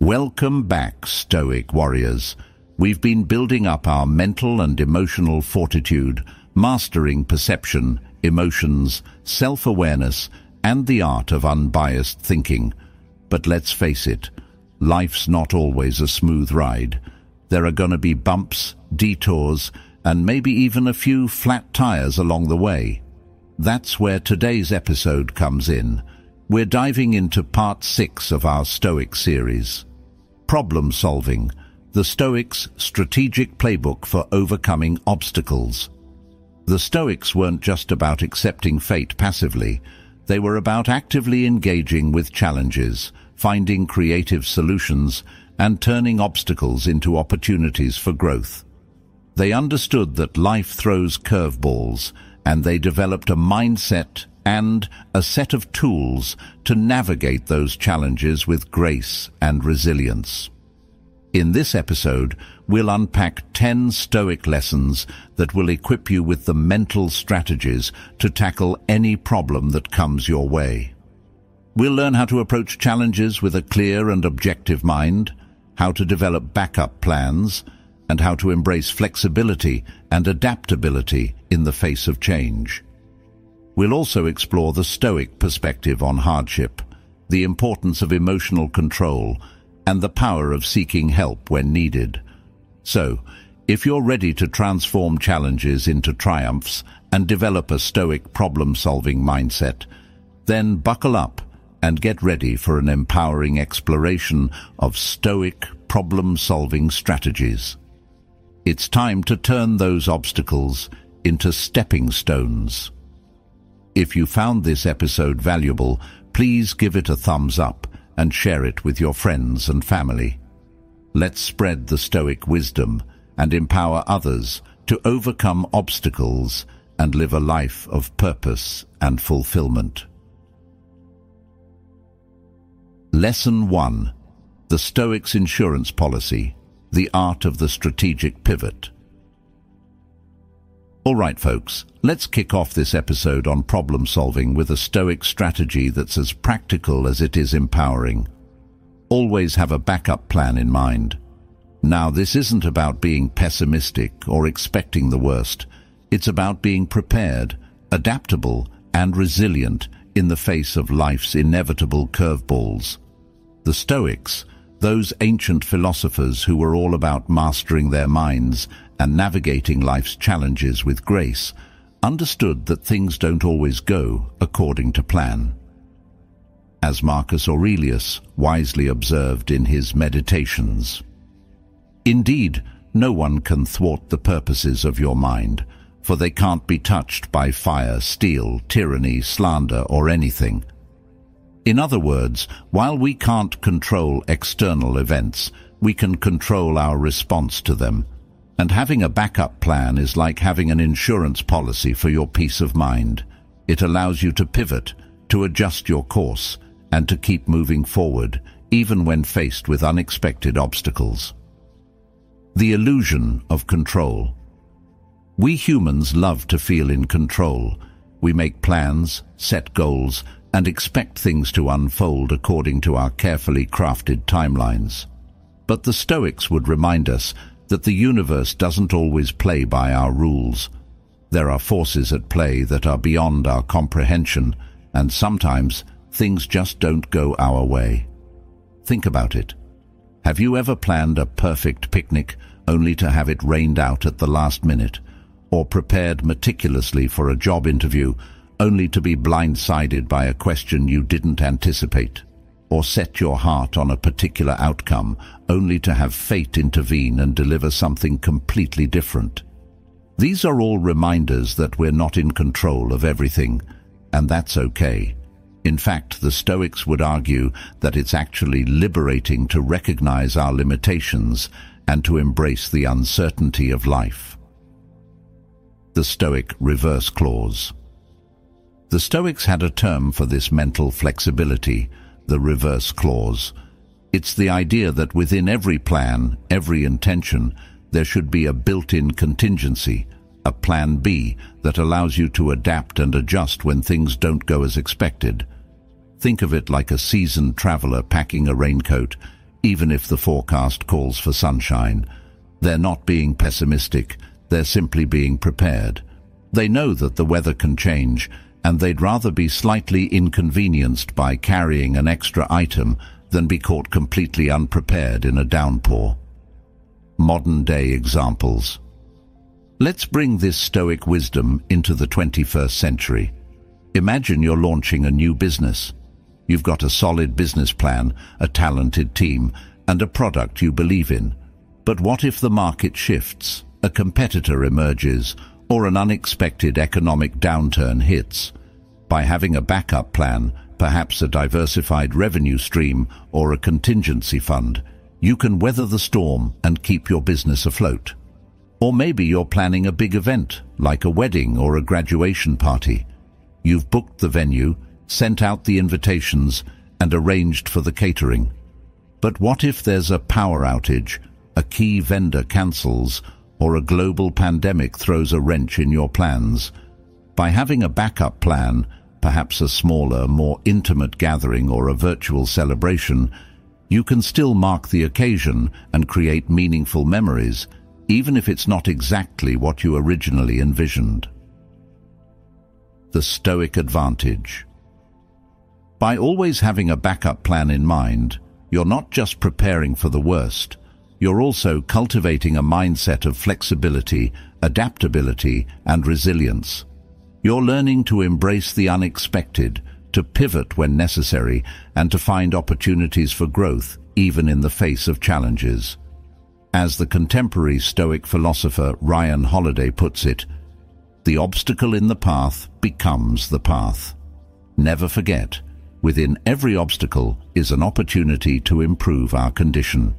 Welcome back, Stoic warriors. We've been building up our mental and emotional fortitude, mastering perception, emotions, self-awareness, and the art of unbiased thinking. But let's face it, life's not always a smooth ride. There are gonna be bumps, detours, and maybe even a few flat tires along the way. That's where today's episode comes in. We're diving into part 6 of our Stoic series. Problem solving, the Stoics' strategic playbook for overcoming obstacles. The Stoics weren't just about accepting fate passively. They were about actively engaging with challenges, finding creative solutions, and turning obstacles into opportunities for growth. They understood that life throws curveballs, and they developed a mindset and a set of tools to navigate those challenges with grace and resilience. In this episode, we'll unpack 10 Stoic lessons that will equip you with the mental strategies to tackle any problem that comes your way. We'll learn how to approach challenges with a clear and objective mind, how to develop backup plans, and how to embrace flexibility and adaptability in the face of change. We'll also explore the Stoic perspective on hardship, the importance of emotional control, and the power of seeking help when needed. So, if you're ready to transform challenges into triumphs and develop a Stoic problem-solving mindset, then buckle up and get ready for an empowering exploration of Stoic problem-solving strategies. It's time to turn those obstacles into stepping stones. If you found this episode valuable, please give it a thumbs up and share it with your friends and family. Let's spread the Stoic wisdom and empower others to overcome obstacles and live a life of purpose and fulfillment. Lesson 1. The Stoics' Insurance Policy, the Art of the Strategic Pivot. All right, folks, let's kick off this episode on problem solving with a Stoic strategy that's as practical as it is empowering. Always have a backup plan in mind. Now, this isn't about being pessimistic or expecting the worst. It's about being prepared, adaptable, and resilient in the face of life's inevitable curveballs. The Stoics, those ancient philosophers who were all about mastering their minds and navigating life's challenges with grace, understood that things don't always go according to plan. As Marcus Aurelius wisely observed in his Meditations, "Indeed, no one can thwart the purposes of your mind, for they can't be touched by fire, steel, tyranny, slander, or anything." In other words, while we can't control external events, we can control our response to them. And having a backup plan is like having an insurance policy for your peace of mind. It allows you to pivot, to adjust your course, and to keep moving forward, even when faced with unexpected obstacles. The illusion of control. We humans love to feel in control. We make plans, set goals, and expect things to unfold according to our carefully crafted timelines. But the Stoics would remind us that the universe doesn't always play by our rules. There are forces at play that are beyond our comprehension, and sometimes things just don't go our way. Think about it. Have you ever planned a perfect picnic only to have it rained out at the last minute, or prepared meticulously for a job interview only to be blindsided by a question you didn't anticipate, or set your heart on a particular outcome only to have fate intervene and deliver something completely different? These are all reminders that we're not in control of everything, and that's okay. In fact, the Stoics would argue that it's actually liberating to recognize our limitations and to embrace the uncertainty of life. The Stoic reverse clause. The Stoics had a term for this mental flexibility, the reverse clause. It's the idea that within every plan, every intention, there should be a built-in contingency, a plan B that allows you to adapt and adjust when things don't go as expected. Think of it like a seasoned traveler packing a raincoat. even if the forecast calls for sunshine. They're not being pessimistic, they're simply being prepared. They know that the weather can change, and they'd rather be slightly inconvenienced by carrying an extra item than be caught completely unprepared in a downpour. Modern-day examples. Let's bring this Stoic wisdom into the 21st century. Imagine you're launching a new business. You've got a solid business plan, a talented team, and a product you believe in. But what if the market shifts, a competitor emerges, or an unexpected economic downturn hits? By having a backup plan, perhaps a diversified revenue stream or a contingency fund, you can weather the storm and keep your business afloat. Or maybe you're planning a big event, like a wedding or a graduation party. You've booked the venue, sent out the invitations, and arranged for the catering. But what if there's a power outage, a key vendor cancels, or a global pandemic throws a wrench in your plans? By having a backup plan, perhaps a smaller, more intimate gathering or a virtual celebration, you can still mark the occasion and create meaningful memories, even if it's not exactly what you originally envisioned. The Stoic advantage. By always having a backup plan in mind, you're not just preparing for the worst, you're also cultivating a mindset of flexibility, adaptability, and resilience. You're learning to embrace the unexpected, to pivot when necessary, and to find opportunities for growth, even in the face of challenges. As the contemporary Stoic philosopher Ryan Holiday puts it, the obstacle in the path becomes the path. Never forget, within every obstacle is an opportunity to improve our condition.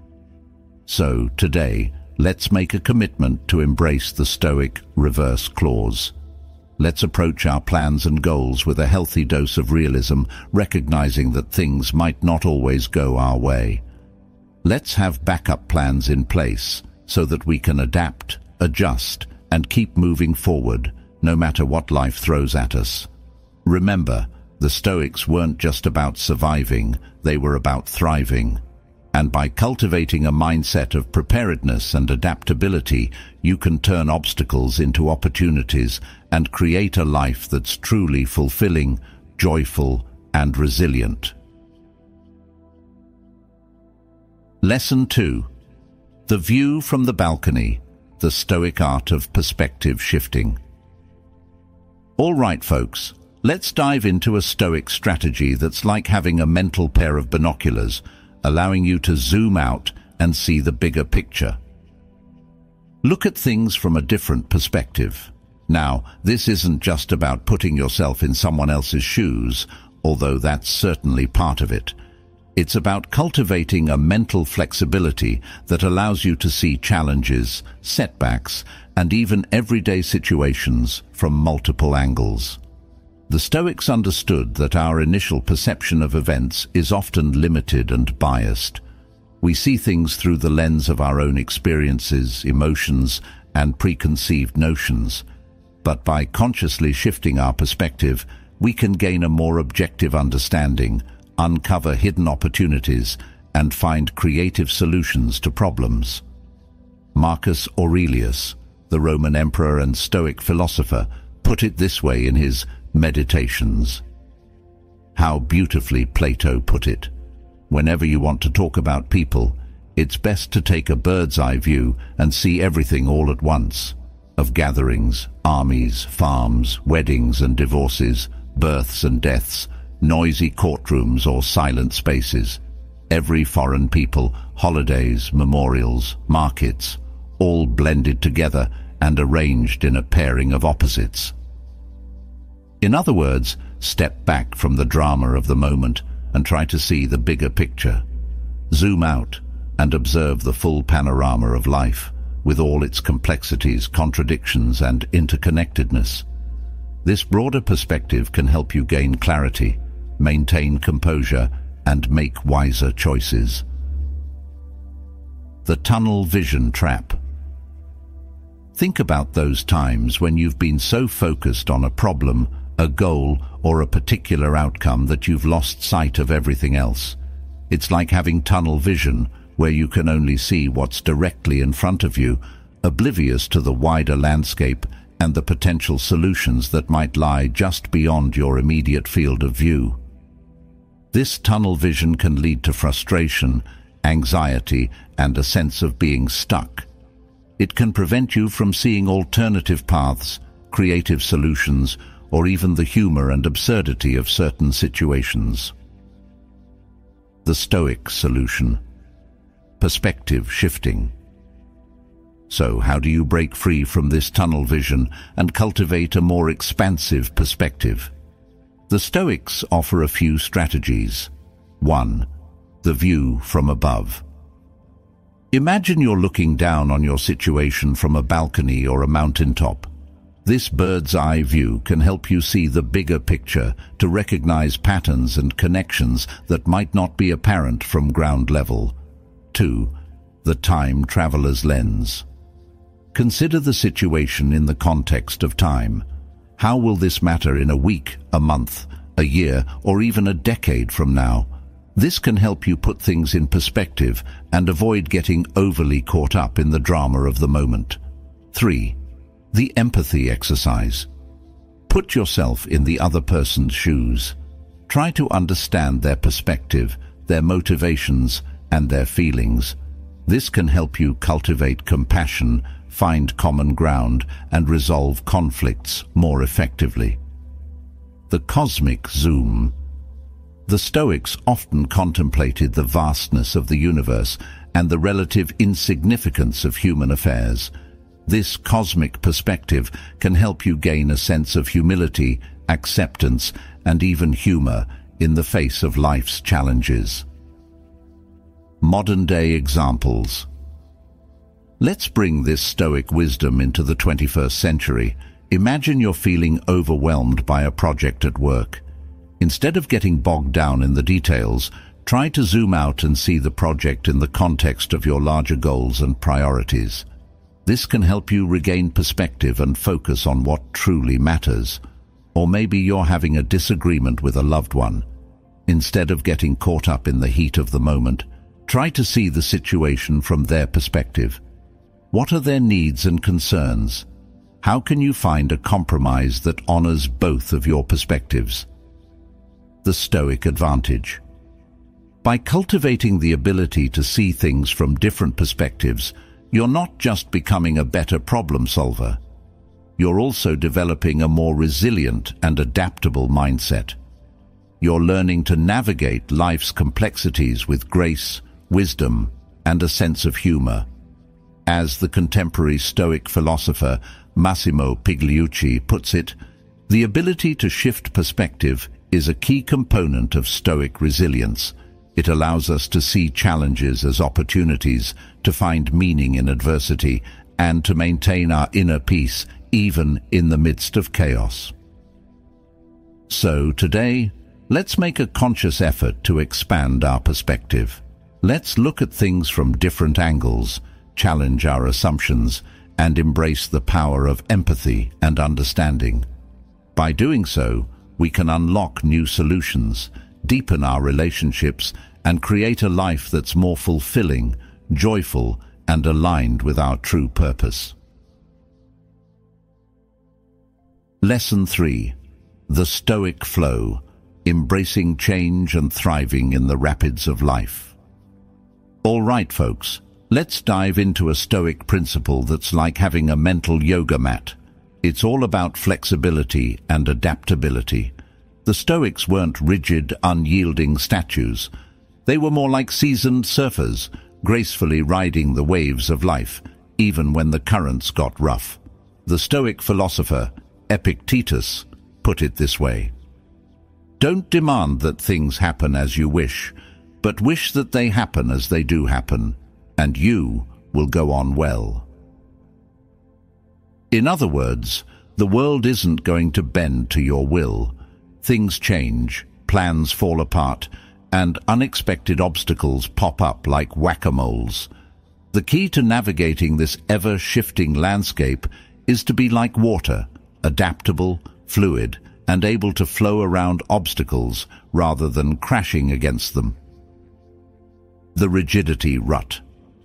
So, today, let's make a commitment to embrace the Stoic reverse clause. Let's approach our plans and goals with a healthy dose of realism, recognizing that things might not always go our way. Let's have backup plans in place so that we can adapt, adjust, and keep moving forward, no matter what life throws at us. Remember, the Stoics weren't just about surviving, they were about thriving. And by cultivating a mindset of preparedness and adaptability, you can turn obstacles into opportunities and create a life that's truly fulfilling, joyful, and resilient. Lesson 2. The view from the balcony, the Stoic art of perspective shifting. All right, folks, let's dive into a Stoic strategy that's like having a mental pair of binoculars, allowing you to zoom out and see the bigger picture. Look at things from a different perspective. Now, this isn't just about putting yourself in someone else's shoes, although that's certainly part of it. It's about cultivating a mental flexibility that allows you to see challenges, setbacks, and even everyday situations from multiple angles. The Stoics understood that our initial perception of events is often limited and biased. We see things through the lens of our own experiences, emotions, and preconceived notions. But by consciously shifting our perspective, we can gain a more objective understanding, uncover hidden opportunities, and find creative solutions to problems. Marcus Aurelius, the Roman emperor and Stoic philosopher, put it this way in his Meditations. How beautifully Plato put it. Whenever you want to talk about people, it's best to take a bird's-eye view and see everything all at once. Of gatherings, armies, farms, weddings and divorces, births and deaths, noisy courtrooms or silent spaces. Every foreign people, holidays, memorials, markets, all blended together and arranged in a pairing of opposites. In other words, step back from the drama of the moment and try to see the bigger picture. Zoom out and observe the full panorama of life, with all its complexities, contradictions, and interconnectedness. This broader perspective can help you gain clarity, maintain composure, and make wiser choices. The tunnel vision trap. Think about those times when you've been so focused on a problem, a goal, or a particular outcome that you've lost sight of everything else. It's like having tunnel vision, where you can only see what's directly in front of you, oblivious to the wider landscape and the potential solutions that might lie just beyond your immediate field of view. This tunnel vision can lead to frustration, anxiety, and a sense of being stuck. It can prevent you from seeing alternative paths, creative solutions, or even the humor and absurdity of certain situations. The Stoic solution: perspective shifting. So, how do you break free from this tunnel vision and cultivate a more expansive perspective? The Stoics offer a few strategies. 1. The view from above. Imagine you're looking down on your situation from a balcony or a mountaintop. This bird's-eye view can help you see the bigger picture, to recognize patterns and connections that might not be apparent from ground level. 2. The time traveler's lens. Consider the situation in the context of time. How will this matter in a week, a month, a year, or even a decade from now? This can help you put things in perspective and avoid getting overly caught up in the drama of the moment. 3. The empathy exercise. Put yourself in the other person's shoes. Try to understand their perspective, their motivations, and their feelings. This can help you cultivate compassion, find common ground, and resolve conflicts more effectively. The cosmic zoom. The Stoics often contemplated the vastness of the universe and the relative insignificance of human affairs. This cosmic perspective can help you gain a sense of humility, acceptance, and even humor in the face of life's challenges. Modern-day examples. Let's bring this Stoic wisdom into the 21st century. Imagine you're feeling overwhelmed by a project at work. Instead of getting bogged down in the details, try to zoom out and see the project in the context of your larger goals and priorities. This can help you regain perspective and focus on what truly matters. Or maybe you're having a disagreement with a loved one. Instead of getting caught up in the heat of the moment, try to see the situation from their perspective. What are their needs and concerns? How can you find a compromise that honors both of your perspectives? The Stoic advantage. By cultivating the ability to see things from different perspectives, you're not just becoming a better problem solver. You're also developing a more resilient and adaptable mindset. You're learning to navigate life's complexities with grace, wisdom, and a sense of humor. As the contemporary Stoic philosopher Massimo Pigliucci puts it, the ability to shift perspective is a key component of Stoic resilience. It allows us to see challenges as opportunities, to find meaning in adversity, and to maintain our inner peace even in the midst of chaos. So today, let's make a conscious effort to expand our perspective. Let's look at things from different angles, challenge our assumptions, and embrace the power of empathy and understanding. By doing so, we can unlock new solutions, deepen our relationships, and create a life that's more fulfilling, joyful, and aligned with our true purpose. Lesson 3. The Stoic Flow: Embracing Change and Thriving in the Rapids of Life. All right, folks, let's dive into a Stoic principle that's like having a mental yoga mat. It's all about flexibility and adaptability. The Stoics weren't rigid, unyielding statues. They were more like seasoned surfers, gracefully riding the waves of life, even when the currents got rough. The Stoic philosopher Epictetus put it this way: "Don't demand that things happen as you wish, but wish that they happen as they do happen, and you will go on well." In other words, the world isn't going to bend to your will. Things change, plans fall apart, and unexpected obstacles pop up like whack-a-moles. The key to navigating this ever-shifting landscape is to be like water, adaptable, fluid, and able to flow around obstacles rather than crashing against them. The rigidity rut.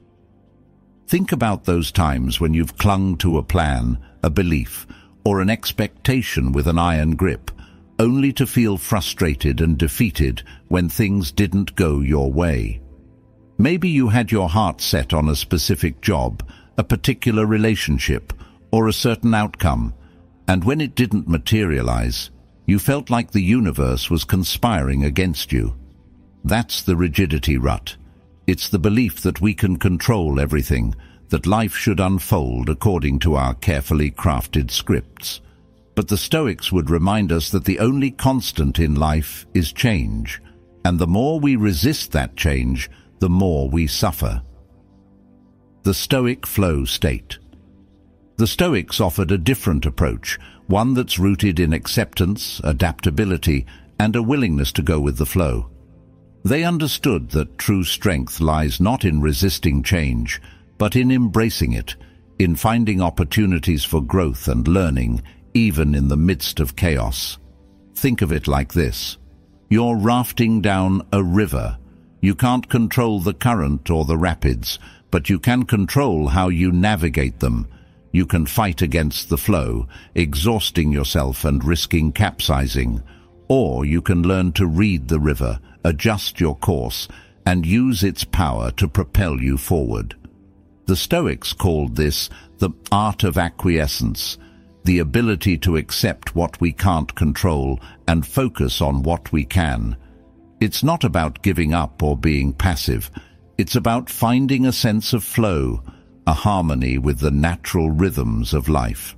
Think about those times when you've clung to a plan, a belief, or an expectation with an iron grip, only to feel frustrated and defeated when things didn't go your way. Maybe you had your heart set on a specific job, a particular relationship, or a certain outcome, and when it didn't materialize, you felt like the universe was conspiring against you. That's the rigidity rut. It's the belief that we can control everything, that life should unfold according to our carefully crafted scripts. But the Stoics would remind us that the only constant in life is change, and the more we resist that change, the more we suffer. The Stoic flow state. The Stoics offered a different approach, one that's rooted in acceptance, adaptability, and a willingness to go with the flow. They understood that true strength lies not in resisting change, but in embracing it, in finding opportunities for growth and learning, even in the midst of chaos. Think of it like this. You're rafting down a river. You can't control the current or the rapids, but you can control how you navigate them. You can fight against the flow, exhausting yourself and risking capsizing. Or you can learn to read the river, adjust your course, and use its power to propel you forward. The Stoics called this the art of acquiescence, the ability to accept what we can't control and focus on what we can. It's not about giving up or being passive. It's about finding a sense of flow, a harmony with the natural rhythms of life.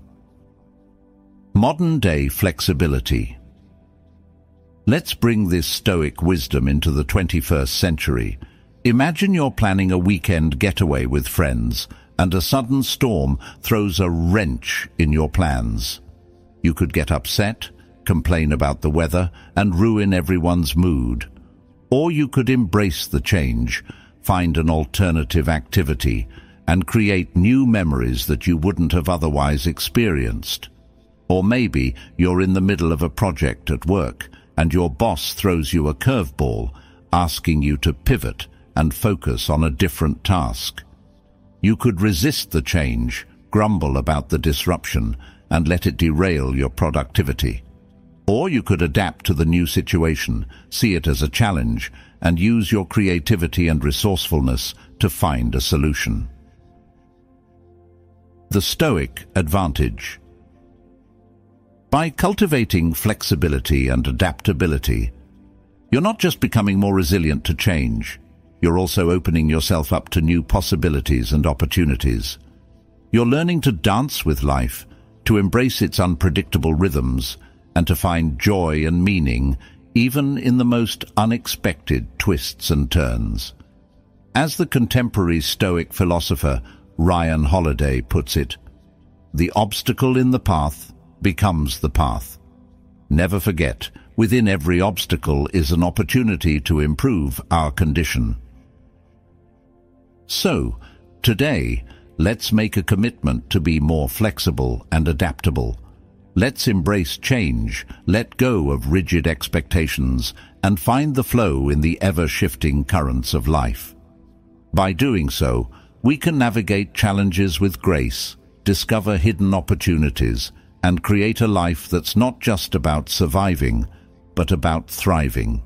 Modern-day flexibility. Let's bring this Stoic wisdom into the 21st century. Imagine you're planning a weekend getaway with friends, and a sudden storm throws a wrench in your plans. You could get upset, complain about the weather, and ruin everyone's mood. Or you could embrace the change, find an alternative activity, and create new memories that you wouldn't have otherwise experienced. Or maybe you're in the middle of a project at work, and your boss throws you a curveball, asking you to pivot and focus on a different task. You could resist the change, grumble about the disruption, and let it derail your productivity. Or you could adapt to the new situation, see it as a challenge, and use your creativity and resourcefulness to find a solution. The Stoic advantage. By cultivating flexibility and adaptability, you're not just becoming more resilient to change, you're also opening yourself up to new possibilities and opportunities. You're learning to dance with life, to embrace its unpredictable rhythms, and to find joy and meaning even in the most unexpected twists and turns. As the contemporary Stoic philosopher Ryan Holiday puts it, "The obstacle in the path becomes the path." Never forget, within every obstacle is an opportunity to improve our condition. So, today, let's make a commitment to be more flexible and adaptable. Let's embrace change, let go of rigid expectations, and find the flow in the ever-shifting currents of life. By doing so, we can navigate challenges with grace, discover hidden opportunities, and create a life that's not just about surviving, but about thriving.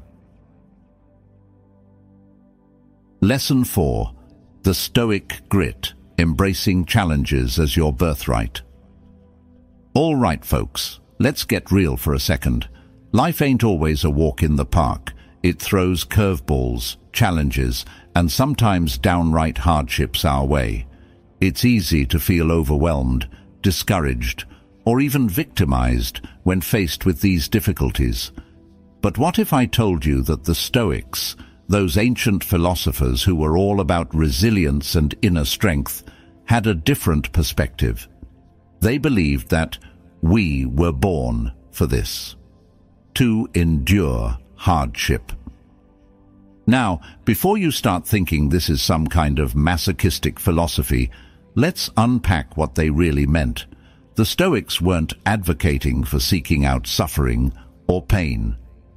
Lesson 4. The Stoic Grit, Embracing Challenges as Your Birthright. All right, folks, let's get real for a second. Life ain't always a walk in the park. It throws curveballs, challenges, and sometimes downright hardships our way. It's easy to feel overwhelmed, discouraged, or even victimized when faced with these difficulties. But what if I told you that the Stoics, those ancient philosophers who were all about resilience and inner strength, had a different perspective? They believed that we were born for this, to endure hardship. Now, before you start thinking this is some kind of masochistic philosophy, let's unpack what they really meant. The Stoics weren't advocating for seeking out suffering or pain.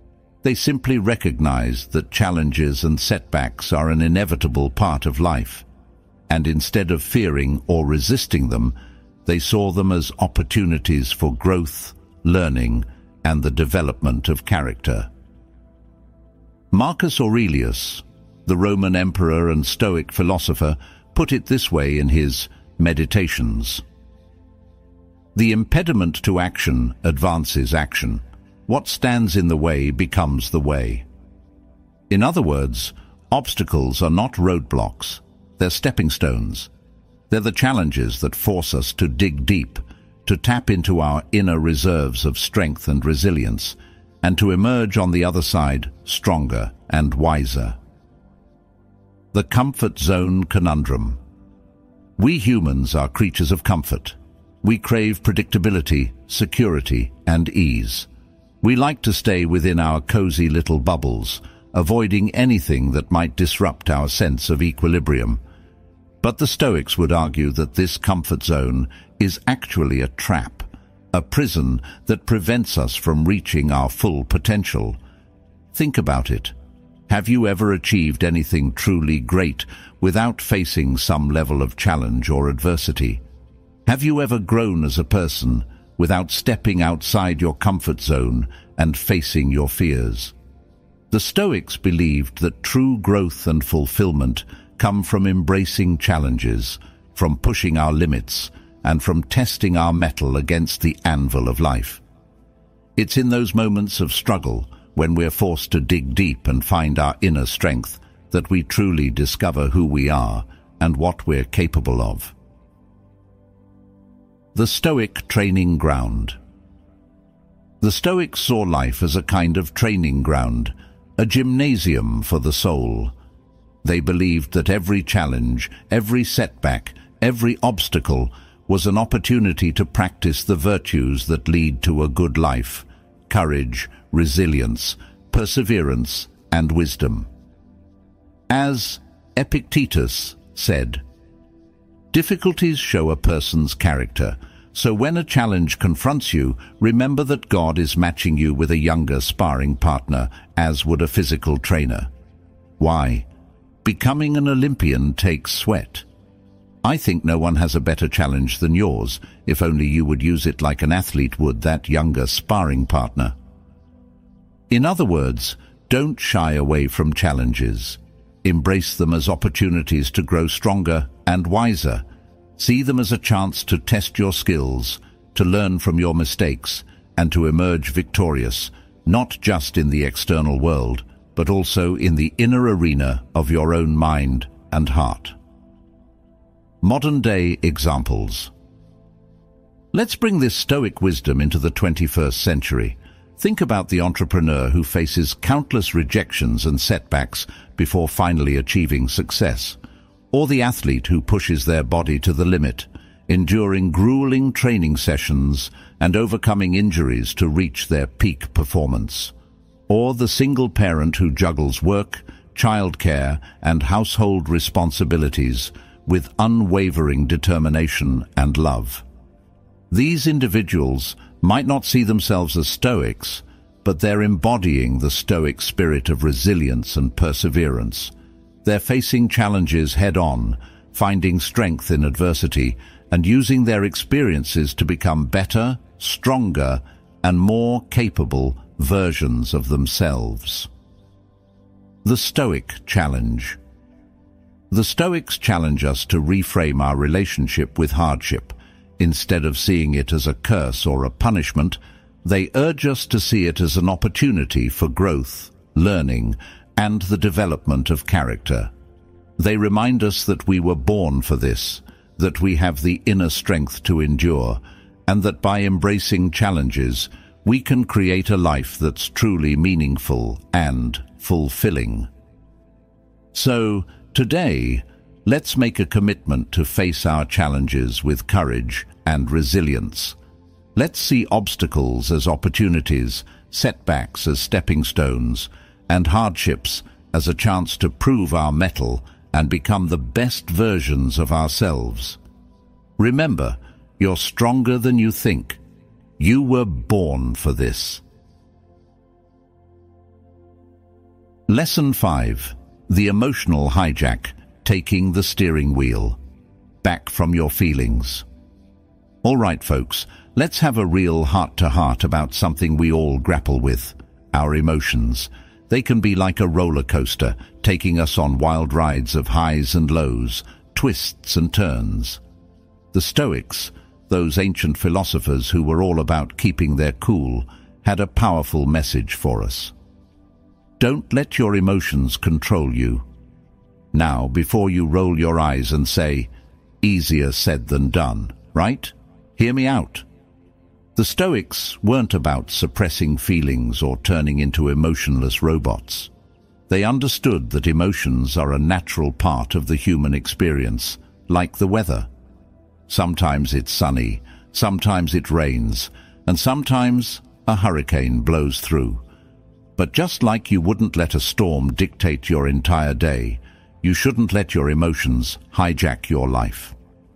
They simply recognized that challenges and setbacks are an inevitable part of life, and instead of fearing or resisting them, they saw them as opportunities for growth, learning, and the development of character. Marcus Aurelius, the Roman emperor and Stoic philosopher, put it this way in his Meditations: "The impediment to action advances action. What stands in the way becomes the way." In other words, obstacles are not roadblocks, they're stepping stones. They're the challenges that force us to dig deep, to tap into our inner reserves of strength and resilience, and to emerge on the other side stronger and wiser. The comfort zone conundrum. We humans are creatures of comfort. We crave predictability, security, and ease. We like to stay within our cozy little bubbles, avoiding anything that might disrupt our sense of equilibrium. But the Stoics would argue that this comfort zone is actually a trap, a prison that prevents us from reaching our full potential. Think about it. Have you ever achieved anything truly great without facing some level of challenge or adversity? Have you ever grown as a person without stepping outside your comfort zone and facing your fears? The Stoics believed that true growth and fulfillment come from embracing challenges, from pushing our limits, and from testing our mettle against the anvil of life. It's in those moments of struggle, when we're forced to dig deep and find our inner strength, that we truly discover who we are and what we're capable of. The Stoic training ground. The Stoics saw life as a kind of training ground, a gymnasium for the soul. They believed that every challenge, every setback, every obstacle was an opportunity to practice the virtues that lead to a good life: courage, resilience, perseverance, and wisdom. As Epictetus said, "Difficulties show a person's character, so when a challenge confronts you, remember that God is matching you with a younger sparring partner, as would a physical trainer." Why? Becoming an Olympian takes sweat. I think no one has a better challenge than yours, if only you would use it like an athlete would that younger sparring partner. In other words, don't shy away from challenges. Embrace them as opportunities to grow stronger and wiser. See them as a chance to test your skills, to learn from your mistakes, and to emerge victorious, not just in the external world, but also in the inner arena of your own mind and heart. Modern-day examples. Let's bring this Stoic wisdom into the 21st century. Think about the entrepreneur who faces countless rejections and setbacks before finally achieving success, or the athlete who pushes their body to the limit, enduring grueling training sessions and overcoming injuries to reach their peak performance, or the single parent who juggles work, childcare, and household responsibilities with unwavering determination and love. These individuals might not see themselves as Stoics, but they're embodying the Stoic spirit of resilience and perseverance. They're facing challenges head-on, finding strength in adversity, and using their experiences to become better, stronger, and more capable versions of themselves. The Stoic Challenge. The Stoics challenge us to reframe our relationship with hardship. Instead of seeing it as a curse or a punishment, they urge us to see it as an opportunity for growth, learning, and the development of character. They remind us that we were born for this, that we have the inner strength to endure, and that by embracing challenges, we can create a life that's truly meaningful and fulfilling. So, today, let's make a commitment to face our challenges with courage and resilience. Let's see obstacles as opportunities, setbacks as stepping stones, and hardships as a chance to prove our mettle and become the best versions of ourselves. Remember, you're stronger than you think. You were born for this. Lesson 5. The emotional hijack, taking the steering wheel. Back from your feelings. All right, folks, let's have a real heart-to-heart about something we all grapple with, our emotions. They can be like a roller coaster, taking us on wild rides of highs and lows, twists and turns. The Stoics, those ancient philosophers who were all about keeping their cool, had a powerful message for us. Don't let your emotions control you. Now, before you roll your eyes and say, "Easier said than done," right? Hear me out. The Stoics weren't about suppressing feelings or turning into emotionless robots. They understood that emotions are a natural part of the human experience, like the weather. Sometimes it's sunny, sometimes it rains, and sometimes a hurricane blows through. But just like you wouldn't let a storm dictate your entire day, you shouldn't let your emotions hijack your life.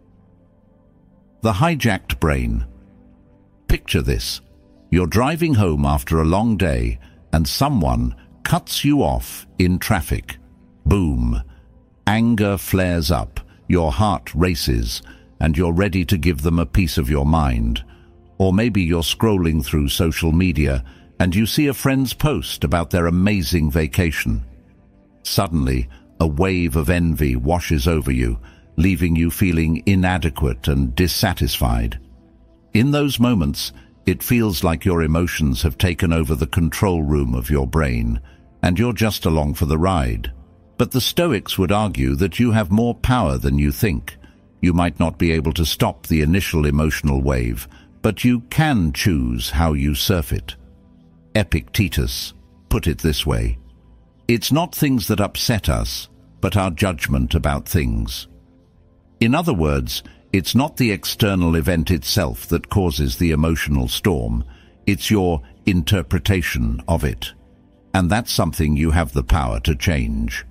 The hijacked brain. Picture this. You're driving home after a long day and someone cuts you off in traffic. Boom. Anger flares up, your heart races, and you're ready to give them a piece of your mind. Or maybe you're scrolling through social media and you see a friend's post about their amazing vacation. Suddenly, a wave of envy washes over you, leaving you feeling inadequate and dissatisfied. In those moments, it feels like your emotions have taken over the control room of your brain, and you're just along for the ride. But the Stoics would argue that you have more power than you think. You might not be able to stop the initial emotional wave, but you can choose how you surf it. Epictetus put it this way: "It's not things that upset us, but our judgment about things." In other words, it's not the external event itself that causes the emotional storm, it's your interpretation of it. And that's something you have the power to change.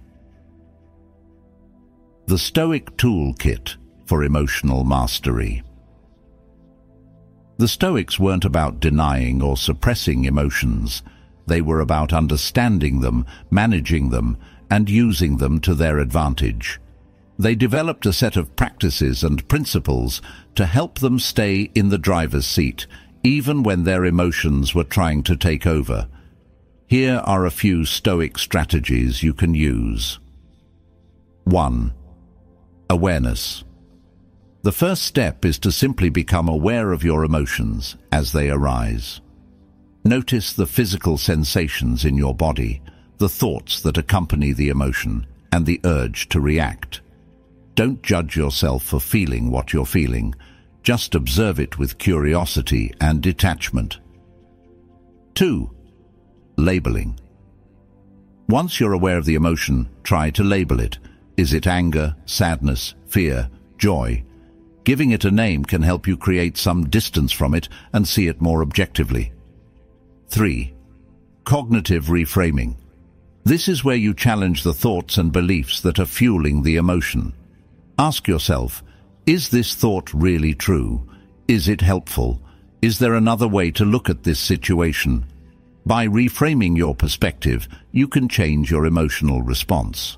The Stoic Toolkit for Emotional Mastery. The Stoics weren't about denying or suppressing emotions. They were about understanding them, managing them, and using them to their advantage. They developed a set of practices and principles to help them stay in the driver's seat, even when their emotions were trying to take over. Here are a few Stoic strategies you can use. 1. Awareness. The first step is to simply become aware of your emotions as they arise. Notice the physical sensations in your body, the thoughts that accompany the emotion, and the urge to react. Don't judge yourself for feeling what you're feeling. Just observe it with curiosity and detachment. 2. Labeling. Once you're aware of the emotion, try to label it. Is it anger, sadness, fear, joy? Giving it a name can help you create some distance from it and see it more objectively. 3. Cognitive reframing. This is where you challenge the thoughts and beliefs that are fueling the emotion. Ask yourself, is this thought really true? Is it helpful? Is there another way to look at this situation? By reframing your perspective, you can change your emotional response.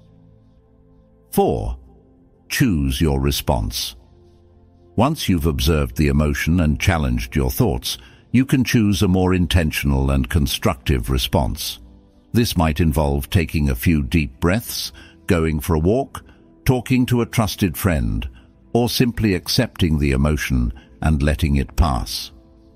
4. Choose your response. Once you've observed the emotion and challenged your thoughts, you can choose a more intentional and constructive response. This might involve taking a few deep breaths, going for a walk, talking to a trusted friend, or simply accepting the emotion and letting it pass.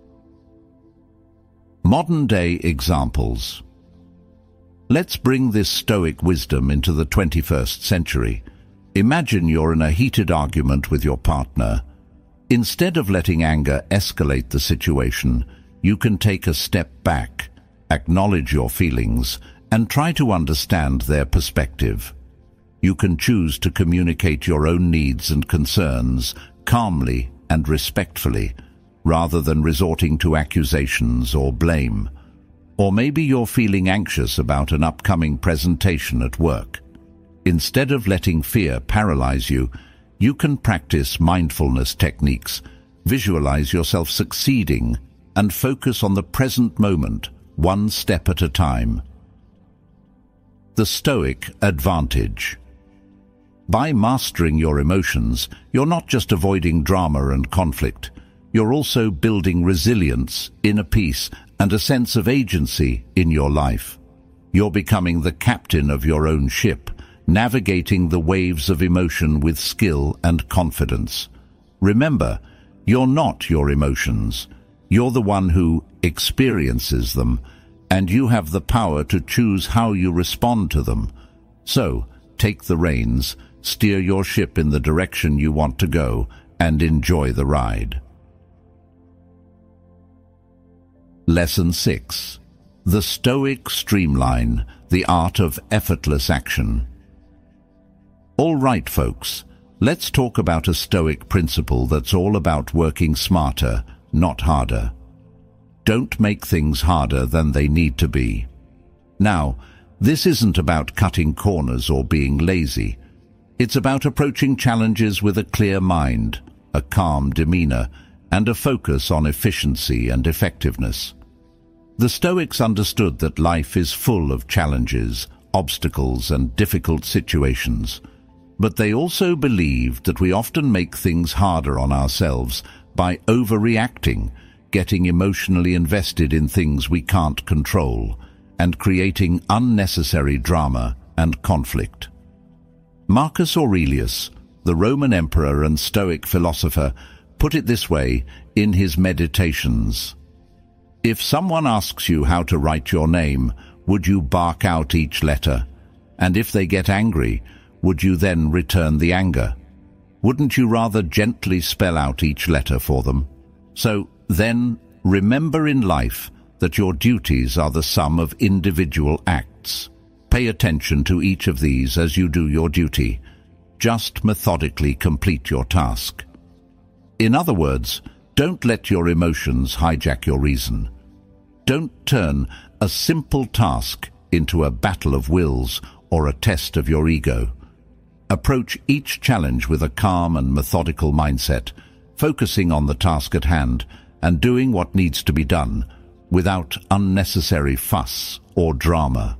Modern-day examples. Let's bring this Stoic wisdom into the 21st century. Imagine you're in a heated argument with your partner. Instead of letting anger escalate the situation, you can take a step back, acknowledge your feelings, and try to understand their perspective. You can choose to communicate your own needs and concerns calmly and respectfully, rather than resorting to accusations or blame. Or maybe you're feeling anxious about an upcoming presentation at work. Instead of letting fear paralyze you, you can practice mindfulness techniques, visualize yourself succeeding, and focus on the present moment, one step at a time. The Stoic Advantage. By mastering your emotions, you're not just avoiding drama and conflict. You're also building resilience, inner peace, and a sense of agency in your life. You're becoming the captain of your own ship, navigating the waves of emotion with skill and confidence. Remember, you're not your emotions. You're the one who experiences them, and you have the power to choose how you respond to them. So, take the reins, steer your ship in the direction you want to go, and enjoy the ride. Lesson 6. The Stoic Streamline, the Art of Effortless Action. All right, folks, let's talk about a Stoic principle that's all about working smarter, not harder. Don't make things harder than they need to be. Now, this isn't about cutting corners or being lazy. It's about approaching challenges with a clear mind, a calm demeanor, and a focus on efficiency and effectiveness. The Stoics understood that life is full of challenges, obstacles, and difficult situations. But they also believed that we often make things harder on ourselves by overreacting, getting emotionally invested in things we can't control, and creating unnecessary drama and conflict. Marcus Aurelius, the Roman emperor and Stoic philosopher, put it this way in his Meditations. If someone asks you how to write your name, would you bark out each letter? And if they get angry, would you then return the anger? Wouldn't you rather gently spell out each letter for them? So then, remember in life that your duties are the sum of individual acts. Pay attention to each of these as you do your duty. Just methodically complete your task. In other words, don't let your emotions hijack your reason. Don't turn a simple task into a battle of wills or a test of your ego. Approach each challenge with a calm and methodical mindset, focusing on the task at hand and doing what needs to be done without unnecessary fuss or drama.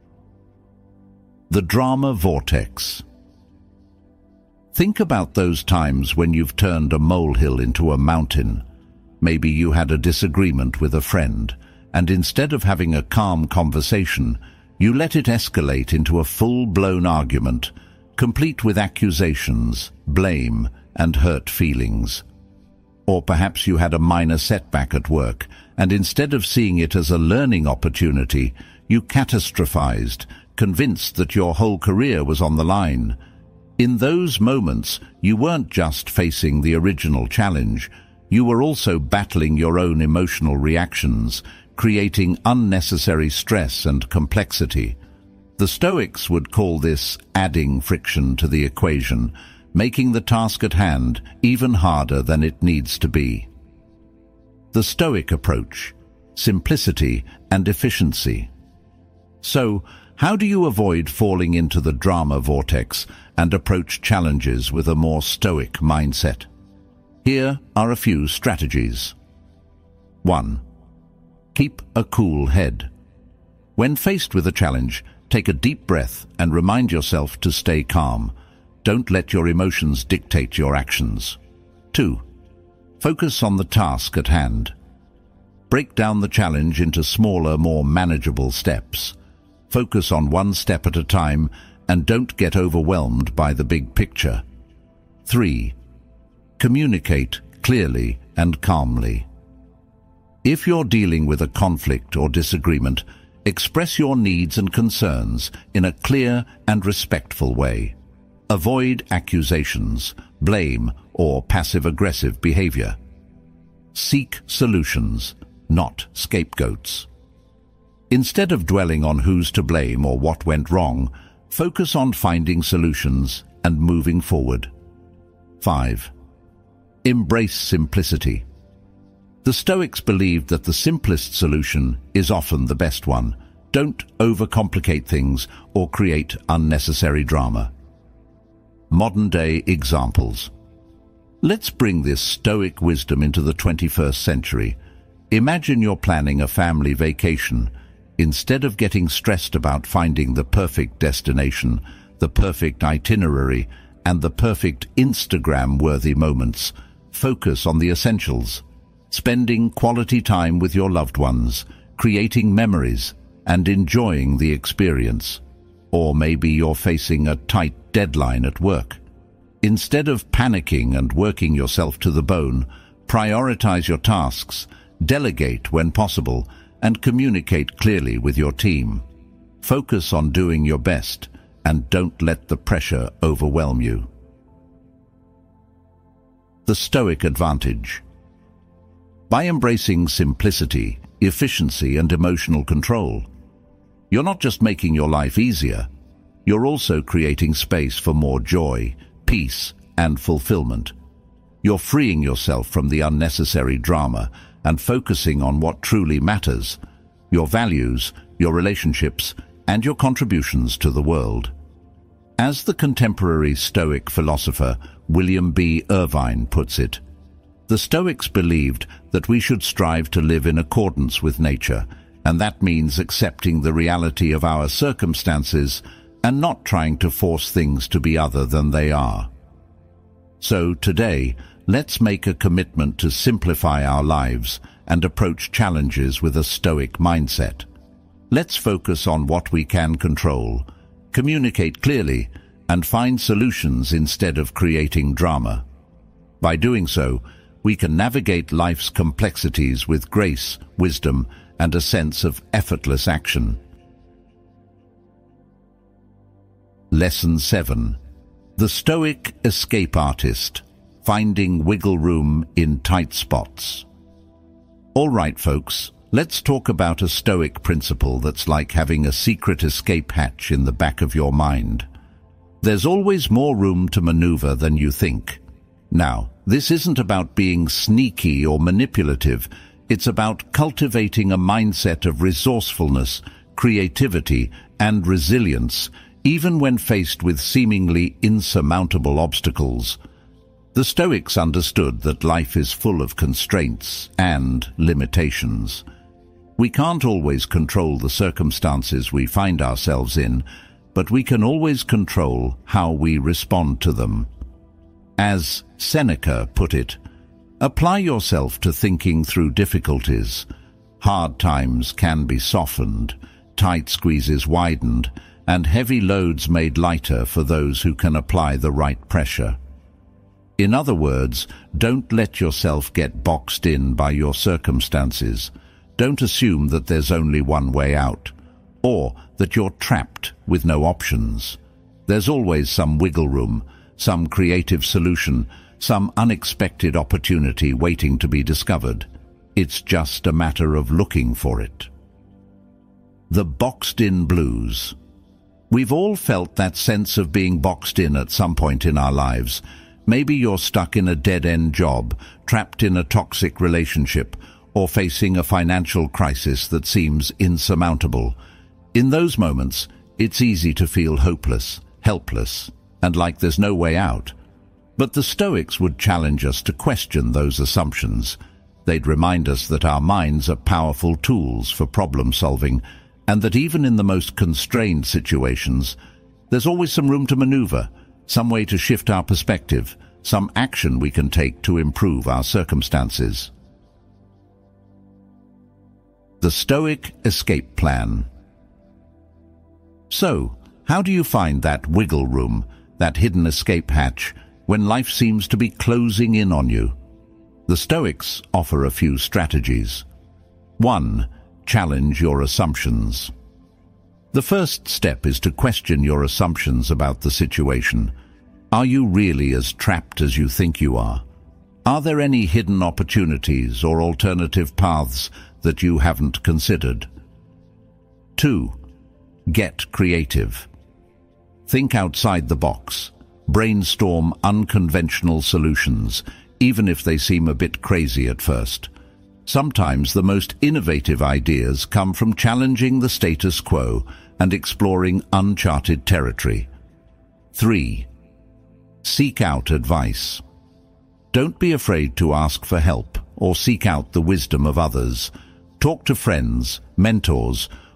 The drama vortex. Think about those times when you've turned a molehill into a mountain. Maybe you had a disagreement with a friend, and instead of having a calm conversation, you let it escalate into a full-blown argument, complete with accusations, blame, and hurt feelings. Or perhaps you had a minor setback at work, and instead of seeing it as a learning opportunity, you catastrophized, convinced that your whole career was on the line. In those moments, you weren't just facing the original challenge, you were also battling your own emotional reactions, creating unnecessary stress and complexity. The Stoics would call this adding friction to the equation, making the task at hand even harder than it needs to be. The Stoic approach: simplicity and efficiency. So, how do you avoid falling into the drama vortex and approach challenges with a more Stoic mindset? Here are a few strategies. 1. Keep a cool head. When faced with a challenge, take a deep breath and remind yourself to stay calm. Don't let your emotions dictate your actions. 2. Focus on the task at hand. Break down the challenge into smaller, more manageable steps. Focus on one step at a time and don't get overwhelmed by the big picture. 3. Communicate clearly and calmly. If you're dealing with a conflict or disagreement, express your needs and concerns in a clear and respectful way. Avoid accusations, blame, or passive-aggressive behavior. Seek solutions, not scapegoats. Instead of dwelling on who's to blame or what went wrong, focus on finding solutions and moving forward. 5. Embrace simplicity. The Stoics believed that the simplest solution is often the best one. Don't overcomplicate things or create unnecessary drama. Modern-day examples. Let's bring this Stoic wisdom into the 21st century. Imagine you're planning a family vacation. Instead of getting stressed about finding the perfect destination, the perfect itinerary, and the perfect Instagram-worthy moments, focus on the essentials. Spending quality time with your loved ones, creating memories, and enjoying the experience. Or maybe you're facing a tight deadline at work. Instead of panicking and working yourself to the bone, prioritize your tasks, delegate when possible, and communicate clearly with your team. Focus on doing your best and don't let the pressure overwhelm you. The Stoic Advantage. By embracing simplicity, efficiency, and emotional control, you're not just making your life easier, you're also creating space for more joy, peace, and fulfillment. You're freeing yourself from the unnecessary drama and focusing on what truly matters: your values, your relationships, and your contributions to the world. As the contemporary Stoic philosopher William B. Irvine puts it, the Stoics believed that we should strive to live in accordance with nature, and that means accepting the reality of our circumstances and not trying to force things to be other than they are. So today, let's make a commitment to simplify our lives and approach challenges with a Stoic mindset. Let's focus on what we can control, communicate clearly, and find solutions instead of creating drama. By doing so, we can navigate life's complexities with grace, wisdom, and a sense of effortless action. Lesson 7. The Stoic Escape Artist, Finding Wiggle Room in Tight Spots. All right, folks, let's talk about a Stoic principle that's like having a secret escape hatch in the back of your mind. There's always more room to maneuver than you think. Now, this isn't about being sneaky or manipulative. It's about cultivating a mindset of resourcefulness, creativity, and resilience, even when faced with seemingly insurmountable obstacles. The Stoics understood that life is full of constraints and limitations. We can't always control the circumstances we find ourselves in, but we can always control how we respond to them. As Seneca put it, apply yourself to thinking through difficulties. Hard times can be softened, tight squeezes widened, and heavy loads made lighter for those who can apply the right pressure. In other words, don't let yourself get boxed in by your circumstances. Don't assume that there's only one way out, or that you're trapped with no options. There's always some wiggle room, some creative solution, some unexpected opportunity waiting to be discovered. It's just a matter of looking for it. The boxed-in blues. We've all felt that sense of being boxed in at some point in our lives. Maybe you're stuck in a dead-end job, trapped in a toxic relationship, or facing a financial crisis that seems insurmountable. In those moments, it's easy to feel hopeless, helpless, and like there's no way out. But the Stoics would challenge us to question those assumptions. They'd remind us that our minds are powerful tools for problem solving, and that even in the most constrained situations, there's always some room to maneuver, some way to shift our perspective, some action we can take to improve our circumstances. The Stoic Escape Plan. So, how do you find that wiggle room, that hidden escape hatch, when life seems to be closing in on you? The Stoics offer a few strategies. 1. Challenge your assumptions. The first step is to question your assumptions about the situation. Are you really as trapped as you think you are? Are there any hidden opportunities or alternative paths that you haven't considered? 2. Get creative. Think outside the box. Brainstorm unconventional solutions, even if they seem a bit crazy at first. Sometimes the most innovative ideas come from challenging the status quo and exploring uncharted territory. 3. Seek out advice. Don't be afraid to ask for help or seek out the wisdom of others. Talk to friends, mentors,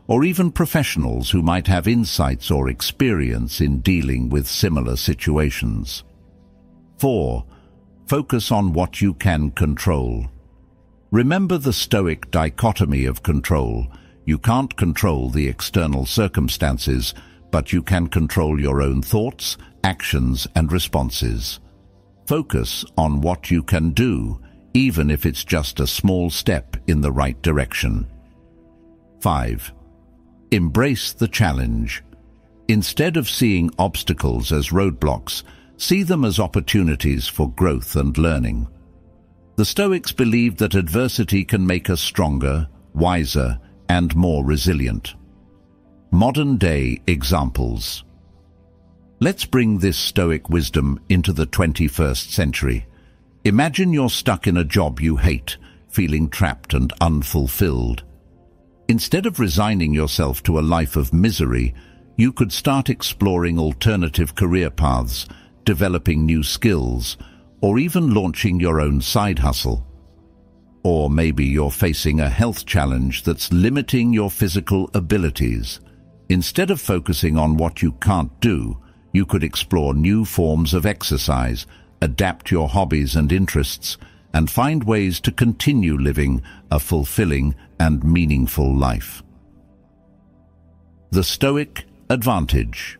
or even professionals who might have insights or experience in dealing with similar situations. 4. Focus on what you can control. Remember the Stoic dichotomy of control. You can't control the external circumstances, but you can control your own thoughts, actions, and responses. Focus on what you can do, even if it's just a small step in the right direction. 5. Embrace the challenge. Instead of seeing obstacles as roadblocks, see them as opportunities for growth and learning. The Stoics believed that adversity can make us stronger, wiser, and more resilient. Modern-day examples. Let's bring this Stoic wisdom into the 21st century. Imagine you're stuck in a job you hate, feeling trapped and unfulfilled. Instead of resigning yourself to a life of misery, you could start exploring alternative career paths, developing new skills, or even launching your own side hustle. Or maybe you're facing a health challenge that's limiting your physical abilities. Instead of focusing on what you can't do, you could explore new forms of exercise, adapt your hobbies and interests, and find ways to continue living a fulfilling and meaningful life. The Stoic advantage.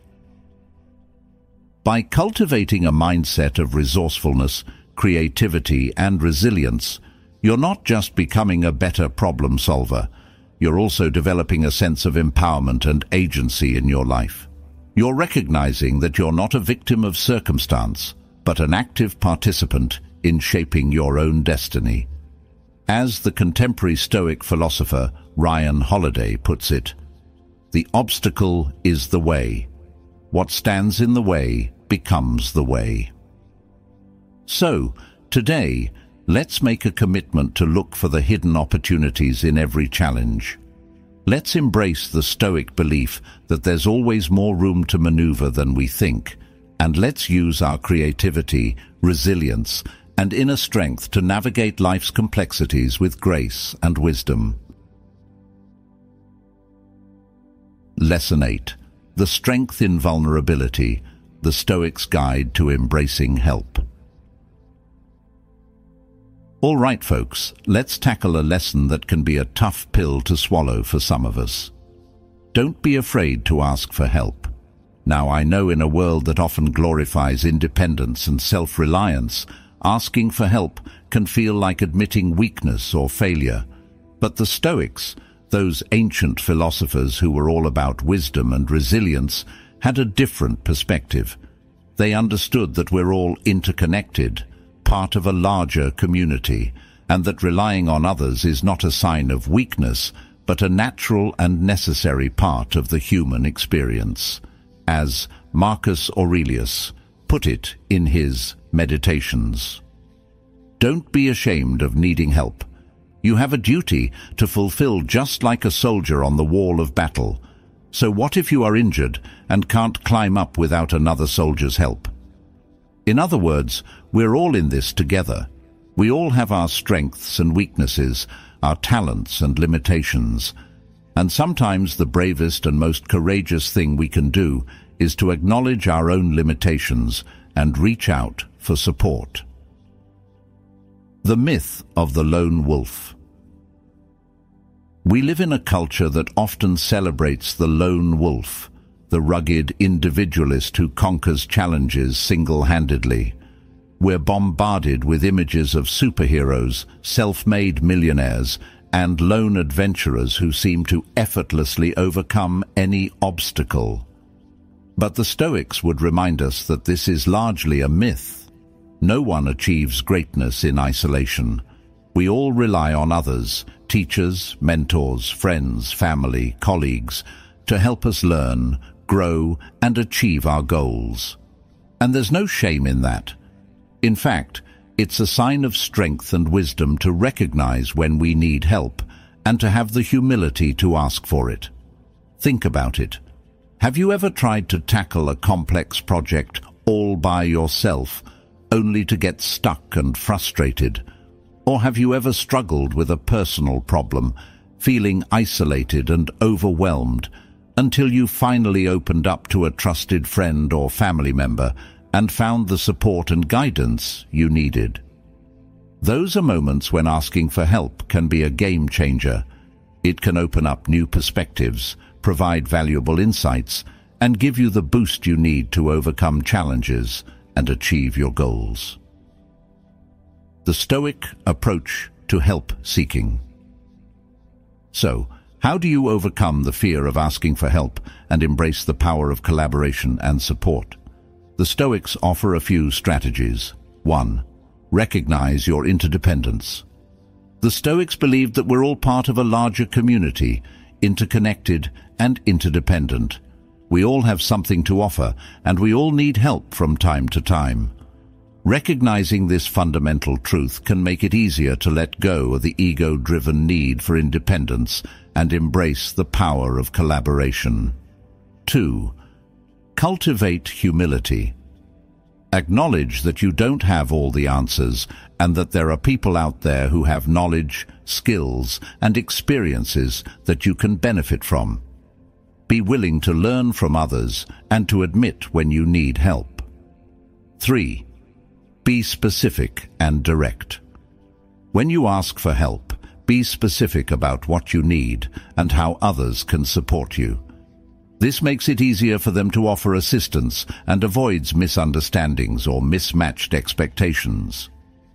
By cultivating a mindset of resourcefulness, creativity, and resilience, you're not just becoming a better problem solver, you're also developing a sense of empowerment and agency in your life. You're recognizing that you're not a victim of circumstance, but an active participant in shaping your own destiny. As the contemporary Stoic philosopher Ryan Holiday puts it, "The obstacle is the way. What stands in the way becomes the way." So, today, let's make a commitment to look for the hidden opportunities in every challenge. Let's embrace the Stoic belief that there's always more room to maneuver than we think, and let's use our creativity, resilience, and inner strength to navigate life's complexities with grace and wisdom. Lesson 8. The Strength in Vulnerability, the Stoics' Guide to Embracing Help. All right, folks, let's tackle a lesson that can be a tough pill to swallow for some of us. Don't be afraid to ask for help. Now, I know in a world that often glorifies independence and self-reliance, asking for help can feel like admitting weakness or failure. But the Stoics, those ancient philosophers who were all about wisdom and resilience, had a different perspective. They understood that we're all interconnected, part of a larger community, and that relying on others is not a sign of weakness, but a natural and necessary part of the human experience. As Marcus Aurelius put it in his Meditations, "Don't be ashamed of needing help. You have a duty to fulfill just like a soldier on the wall of battle. So what if you are injured and can't climb up without another soldier's help?" In other words, we're all in this together. We all have our strengths and weaknesses, our talents and limitations. And sometimes the bravest and most courageous thing we can do is to acknowledge our own limitations and reach out for support. The myth of the lone wolf. We live in a culture that often celebrates the lone wolf, the rugged individualist who conquers challenges single-handedly. We're bombarded with images of superheroes, self-made millionaires, and lone adventurers who seem to effortlessly overcome any obstacle. But the Stoics would remind us that this is largely a myth. No one achieves greatness in isolation. We all rely on others, teachers, mentors, friends, family, colleagues, to help us learn, grow, and achieve our goals. And there's no shame in that. In fact, it's a sign of strength and wisdom to recognize when we need help and to have the humility to ask for it. Think about it. Have you ever tried to tackle a complex project all by yourself, only to get stuck and frustrated? Or have you ever struggled with a personal problem feeling isolated and overwhelmed, until you finally opened up to a trusted friend or family member and found the support and guidance you needed. Those are moments when asking for help can be a game changer. It can open up new perspectives, provide valuable insights, and give you the boost you need to overcome challenges and achieve your goals. The Stoic approach to help seeking. So, how do you overcome the fear of asking for help and embrace the power of collaboration and support? The Stoics offer a few strategies. 1. Recognize your interdependence. The Stoics believed that we're all part of a larger community, interconnected and interdependent. We all have something to offer, and we all need help from time to time. Recognizing this fundamental truth can make it easier to let go of the ego-driven need for independence and embrace the power of collaboration. 2. Cultivate humility. Acknowledge that you don't have all the answers and that there are people out there who have knowledge, skills, and experiences that you can benefit from. Be willing to learn from others and to admit when you need help. 3. Be specific and direct. When you ask for help, be specific about what you need and how others can support you. This makes it easier for them to offer assistance and avoids misunderstandings or mismatched expectations.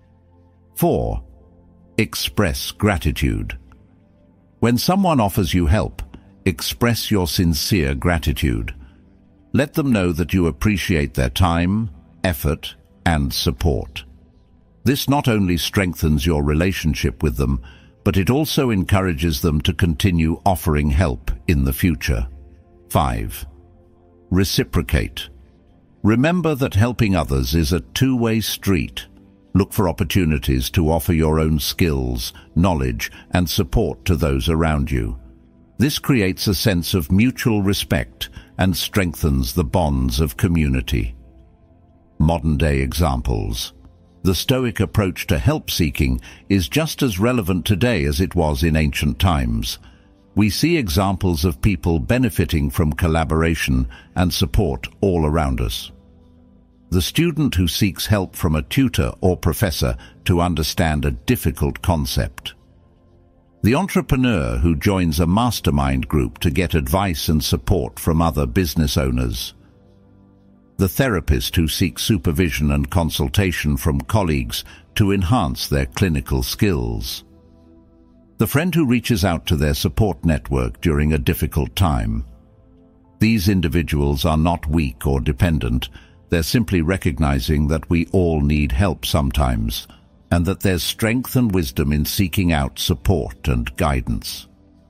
4. Express gratitude. When someone offers you help, express your sincere gratitude. Let them know that you appreciate their time, effort, and support. This not only strengthens your relationship with them, but it also encourages them to continue offering help in the future. 5. Reciprocate. Remember that helping others is a two-way street. Look for opportunities to offer your own skills, knowledge, and support to those around you. This creates a sense of mutual respect and strengthens the bonds of community. Modern-day examples. The Stoic approach to help-seeking is just as relevant today as it was in ancient times. We see examples of people benefiting from collaboration and support all around us. The student who seeks help from a tutor or professor to understand a difficult concept. The entrepreneur who joins a mastermind group to get advice and support from other business owners. The therapist who seeks supervision and consultation from colleagues to enhance their clinical skills. The friend who reaches out to their support network during a difficult time. These individuals are not weak or dependent. They're simply recognizing that we all need help sometimes, and that there's strength and wisdom in seeking out support and guidance.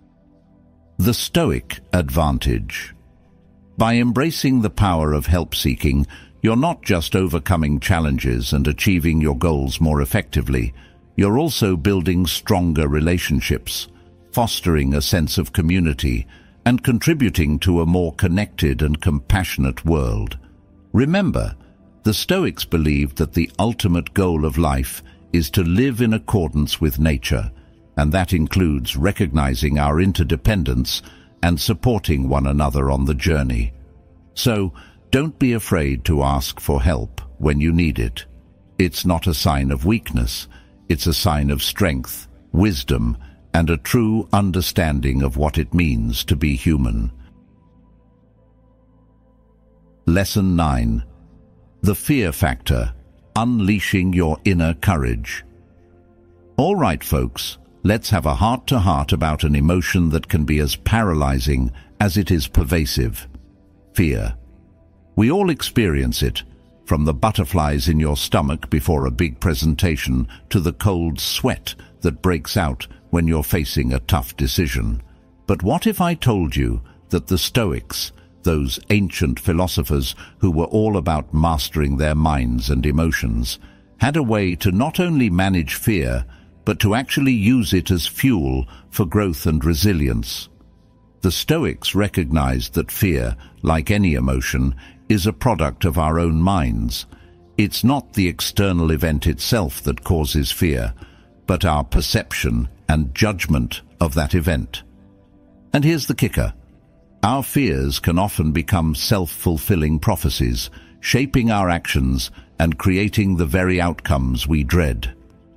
The Stoic advantage. By embracing the power of help-seeking, you're not just overcoming challenges and achieving your goals more effectively, you're also building stronger relationships, fostering a sense of community, and contributing to a more connected and compassionate world. Remember, the Stoics believed that the ultimate goal of life is to live in accordance with nature, and that includes recognizing our interdependence and supporting one another on the journey. So, don't be afraid to ask for help when you need it. It's not a sign of weakness, it's a sign of strength, wisdom, and a true understanding of what it means to be human. Lesson 9. The Fear Factor. Unleashing your inner courage. All right, folks. Let's have a heart-to-heart about an emotion that can be as paralyzing as it is pervasive. Fear. We all experience it, from the butterflies in your stomach before a big presentation to the cold sweat that breaks out when you're facing a tough decision. But what if I told you that the Stoics, those ancient philosophers who were all about mastering their minds and emotions, had a way to not only manage fear, but to actually use it as fuel for growth and resilience? The Stoics recognized that fear, like any emotion, is a product of our own minds. It's not the external event itself that causes fear, but our perception and judgment of that event. And here's the kicker. Our fears can often become self-fulfilling prophecies, shaping our actions and creating the very outcomes we dread.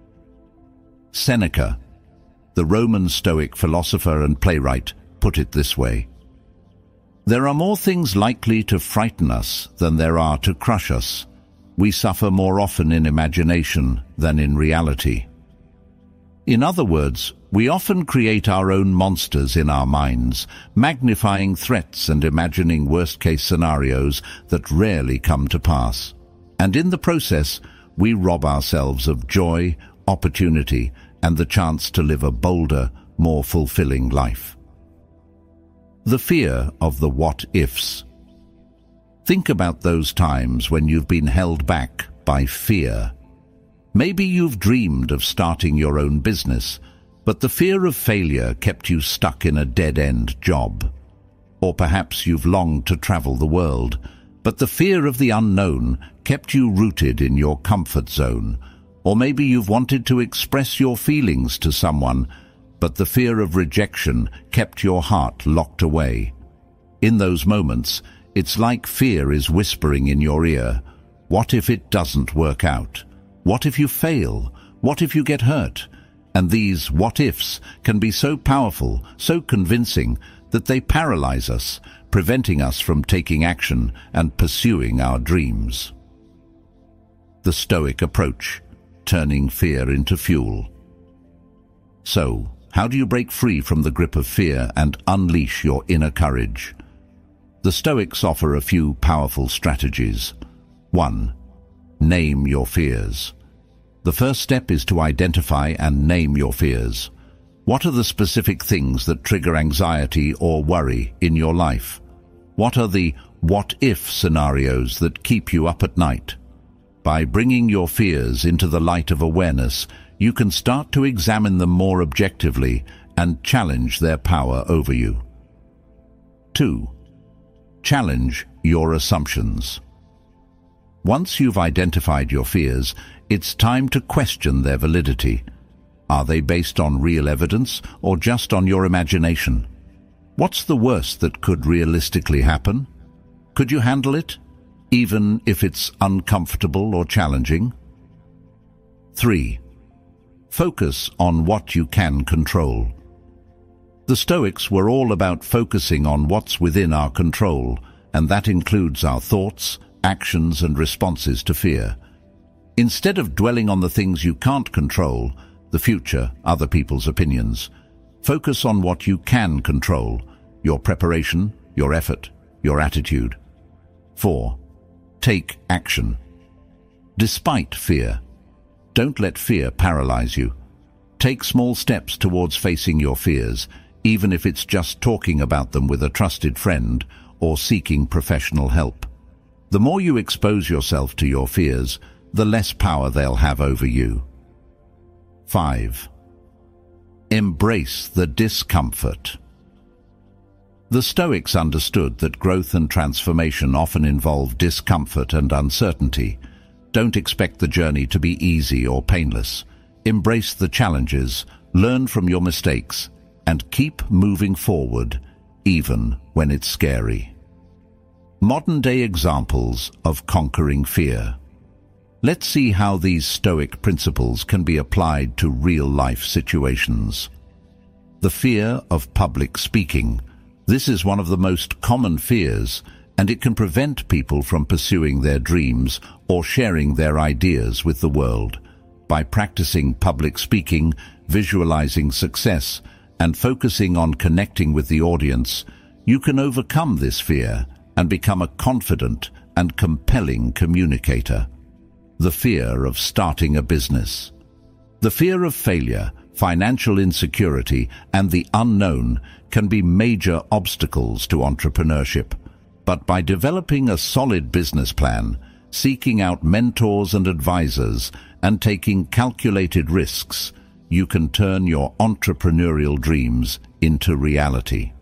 Seneca, the Roman Stoic philosopher and playwright, put it this way: "There are more things likely to frighten us than there are to crush us. We suffer more often in imagination than in reality." In other words, we often create our own monsters in our minds, magnifying threats and imagining worst-case scenarios that rarely come to pass. And in the process, we rob ourselves of joy, opportunity, and the chance to live a bolder, more fulfilling life. The fear of the what-ifs. Think about those times when you've been held back by fear. Maybe you've dreamed of starting your own business, but the fear of failure kept you stuck in a dead-end job. Or perhaps you've longed to travel the world, but the fear of the unknown kept you rooted in your comfort zone. Or maybe you've wanted to express your feelings to someone, but the fear of rejection kept your heart locked away. In those moments, it's like fear is whispering in your ear, "What if it doesn't work out? What if you fail? What if you get hurt?" And these what-ifs can be so powerful, so convincing, that they paralyze us, preventing us from taking action and pursuing our dreams. The Stoic approach, turning fear into fuel. So, how do you break free from the grip of fear and unleash your inner courage? The Stoics offer a few powerful strategies. 1. Name your fears. The first step is to identify and name your fears. What are the specific things that trigger anxiety or worry in your life? What are the what-if scenarios that keep you up at night? By bringing your fears into the light of awareness, you can start to examine them more objectively and challenge their power over you. 2. Challenge your assumptions. Once you've identified your fears, it's time to question their validity. Are they based on real evidence or just on your imagination? What's the worst that could realistically happen? Could you handle it, even if it's uncomfortable or challenging? 3. Focus on what you can control. The Stoics were all about focusing on what's within our control, and that includes our thoughts, actions, and responses to fear. Instead of dwelling on the things you can't control, the future, other people's opinions, focus on what you can control: your preparation, your effort, your attitude. 4. Take action. Despite fear, don't let fear paralyze you. Take small steps towards facing your fears, even if it's just talking about them with a trusted friend or seeking professional help. The more you expose yourself to your fears, the less power they'll have over you. 5. Embrace the discomfort. The Stoics understood that growth and transformation often involve discomfort and uncertainty. Don't expect the journey to be easy or painless. Embrace the challenges, learn from your mistakes, and keep moving forward, even when it's scary. Modern-day examples of conquering fear. Let's see how these Stoic principles can be applied to real-life situations. The fear of public speaking. This is one of the most common fears, and it can prevent people from pursuing their dreams or sharing their ideas with the world. By practicing public speaking, visualizing success, and focusing on connecting with the audience, you can overcome this fear and become a confident and compelling communicator. The fear of starting a business. The fear of failure, financial insecurity, and the unknown can be major obstacles to entrepreneurship. But by developing a solid business plan, seeking out mentors and advisors, and taking calculated risks, you can turn your entrepreneurial dreams into reality.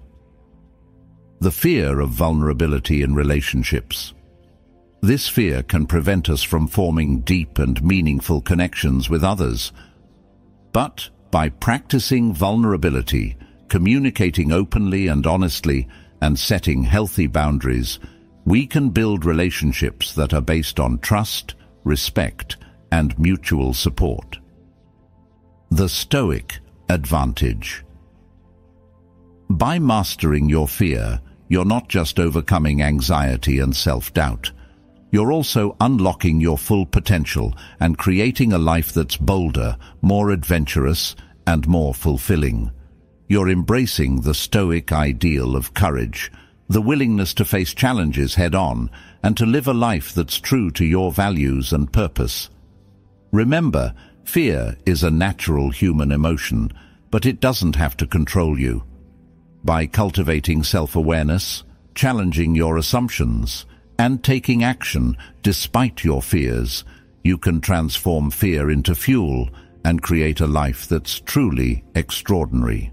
The fear of vulnerability in relationships. This fear can prevent us from forming deep and meaningful connections with others. But By practicing vulnerability, communicating openly and honestly, and setting healthy boundaries, we can build relationships that are based on trust, respect, and mutual support. The Stoic advantage. By mastering your fear, you're not just overcoming anxiety and self-doubt. You're also unlocking your full potential and creating a life that's bolder, more adventurous, and more fulfilling. You're embracing the Stoic ideal of courage, the willingness to face challenges head-on, and to live a life that's true to your values and purpose. Remember, fear is a natural human emotion, but it doesn't have to control you. By cultivating self-awareness, challenging your assumptions, and taking action despite your fears, you can transform fear into fuel and create a life that's truly extraordinary.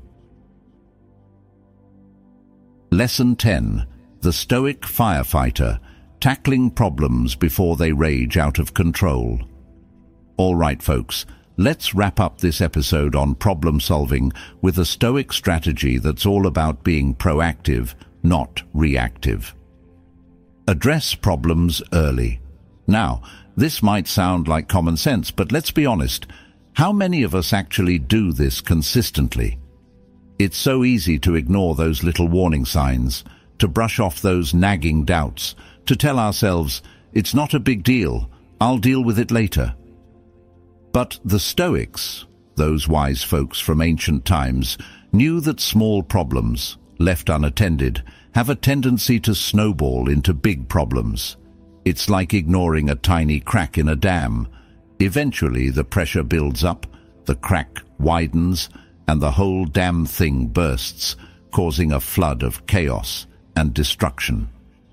Lesson 10. The Stoic Firefighter, Tackling Problems Before They Rage Out of Control. All right, folks, let's wrap up this episode on problem solving with a Stoic strategy that's all about being proactive, not reactive. Address problems early. Now, this might sound like common sense, but let's be honest, how many of us actually do this consistently? It's so easy to ignore those little warning signs, to brush off those nagging doubts, to tell ourselves, it's not a big deal, I'll deal with it later. But the Stoics, those wise folks from ancient times, knew that small problems, left unattended, have a tendency to snowball into big problems. It's like ignoring a tiny crack in a dam. Eventually the pressure builds up, the crack widens, and the whole damn thing bursts, causing a flood of chaos and destruction.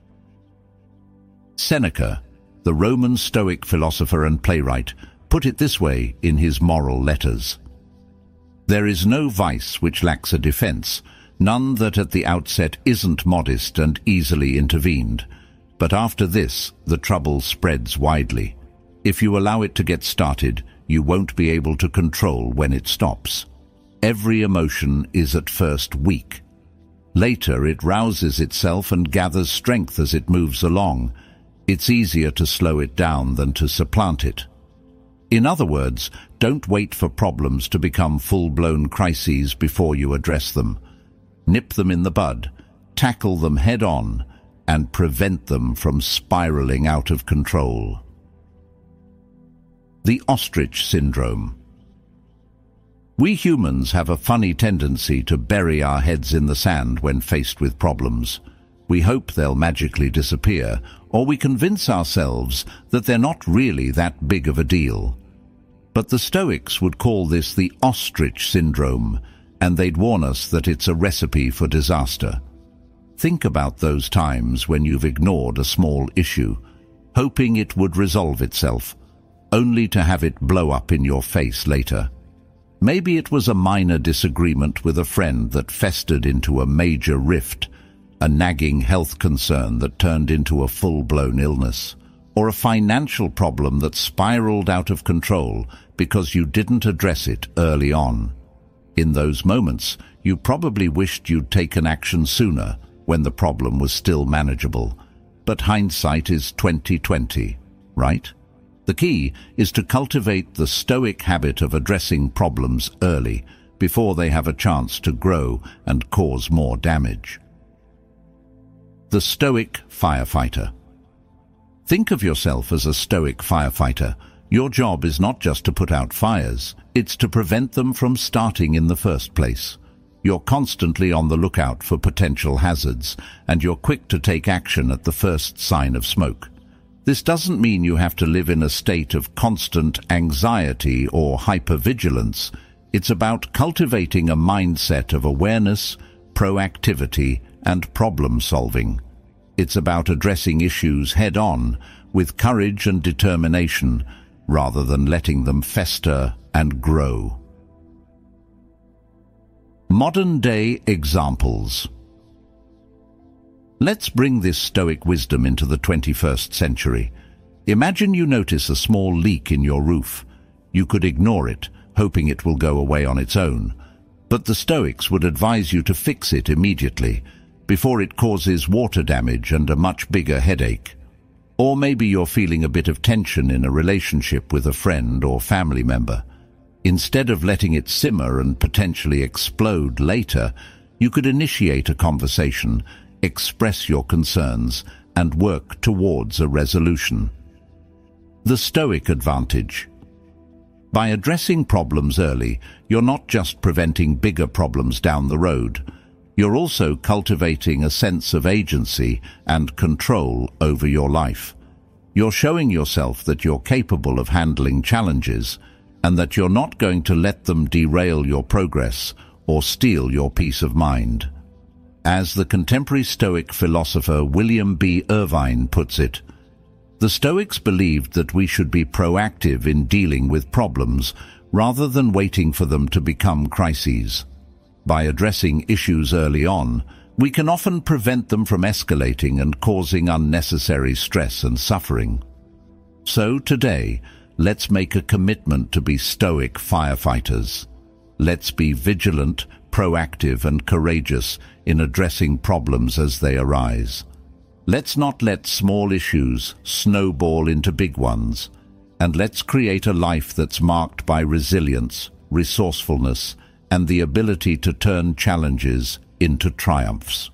Seneca, the Roman Stoic philosopher and playwright, put it this way in his Moral Letters. There is no vice which lacks a defense, none that at the outset isn't modest and easily intervened. But after this, the trouble spreads widely. If you allow it to get started, you won't be able to control when it stops. Every emotion is at first weak. Later it rouses itself and gathers strength as it moves along. It's easier to slow it down than to supplant it. In other words, don't wait for problems to become full-blown crises before you address them. Nip them in the bud, tackle them head-on, and prevent them from spiraling out of control. The Ostrich Syndrome. We humans have a funny tendency to bury our heads in the sand when faced with problems. We hope they'll magically disappear, or we convince ourselves that they're not really that big of a deal. But the Stoics would call this the Ostrich Syndrome, and they'd warn us that it's a recipe for disaster. Think about those times when you've ignored a small issue, hoping it would resolve itself, only to have it blow up in your face later. Maybe it was a minor disagreement with a friend that festered into a major rift, a nagging health concern that turned into a full-blown illness, or a financial problem that spiraled out of control because you didn't address it early on. In those moments, you probably wished you'd taken action sooner, when the problem was still manageable. But hindsight is 20/20, right? The key is to cultivate the Stoic habit of addressing problems early, before they have a chance to grow and cause more damage. The Stoic Firefighter. Think of yourself as a Stoic firefighter. Your job is not just to put out fires, it's to prevent them from starting in the first place. You're constantly on the lookout for potential hazards, and you're quick to take action at the first sign of smoke. This doesn't mean you have to live in a state of constant anxiety or hypervigilance. It's about cultivating a mindset of awareness, proactivity, and problem-solving. It's about addressing issues head-on, with courage and determination, rather than letting them fester and grow. Modern-day examples. Let's bring this Stoic wisdom into the 21st century. Imagine you notice a small leak in your roof. You could ignore it, hoping it will go away on its own. But the Stoics would advise you to fix it immediately, before it causes water damage and a much bigger headache. Or maybe you're feeling a bit of tension in a relationship with a friend or family member. Instead of letting it simmer and potentially explode later, you could initiate a conversation, express your concerns, and work towards a resolution. The Stoic advantage. By addressing problems early, you're not just preventing bigger problems down the road. You're also cultivating a sense of agency and control over your life. You're showing yourself that you're capable of handling challenges and that you're not going to let them derail your progress or steal your peace of mind. As the contemporary Stoic philosopher William B. Irvine puts it, the Stoics believed that we should be proactive in dealing with problems rather than waiting for them to become crises. By addressing issues early on, we can often prevent them from escalating and causing unnecessary stress and suffering. So today, let's make a commitment to be Stoic firefighters. Let's be vigilant, proactive, and courageous in addressing problems as they arise. Let's not let small issues snowball into big ones, and let's create a life that's marked by resilience, resourcefulness, and the ability to turn challenges into triumphs.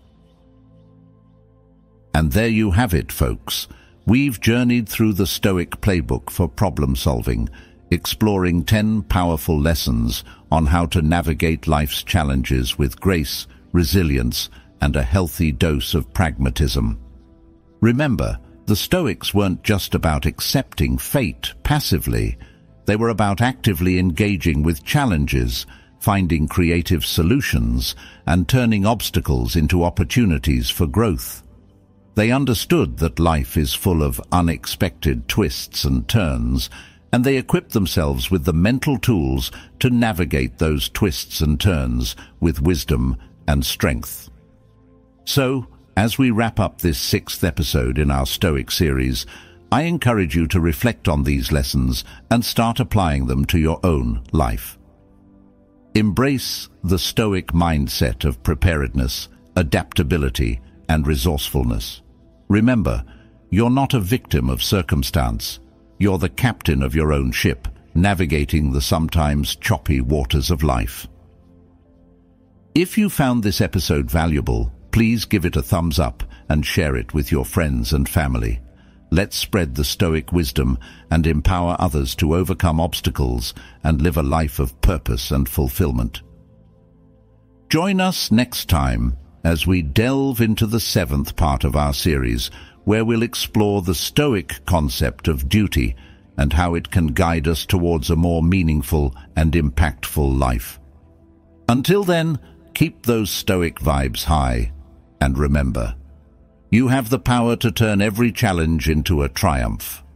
And there you have it, folks. We've journeyed through the Stoic playbook for problem solving, exploring 10 powerful lessons on how to navigate life's challenges with grace, resilience, and a healthy dose of pragmatism. Remember, the Stoics weren't just about accepting fate passively. They were about actively engaging with challenges, finding creative solutions, and turning obstacles into opportunities for growth. They understood that life is full of unexpected twists and turns, and they equipped themselves with the mental tools to navigate those twists and turns with wisdom and strength. So, as we wrap up this 6th episode in our Stoic series, I encourage you to reflect on these lessons and start applying them to your own life. Embrace the Stoic mindset of preparedness, adaptability, and resourcefulness. Remember, you're not a victim of circumstance. You're the captain of your own ship, navigating the sometimes choppy waters of life. If you found this episode valuable, please give it a thumbs up and share it with your friends and family. Let's spread the Stoic wisdom and empower others to overcome obstacles and live a life of purpose and fulfillment. Join us next time as we delve into the 7th part of our series, where we'll explore the Stoic concept of duty and how it can guide us towards a more meaningful and impactful life. Until then, keep those Stoic vibes high, and remember, you have the power to turn every challenge into a triumph.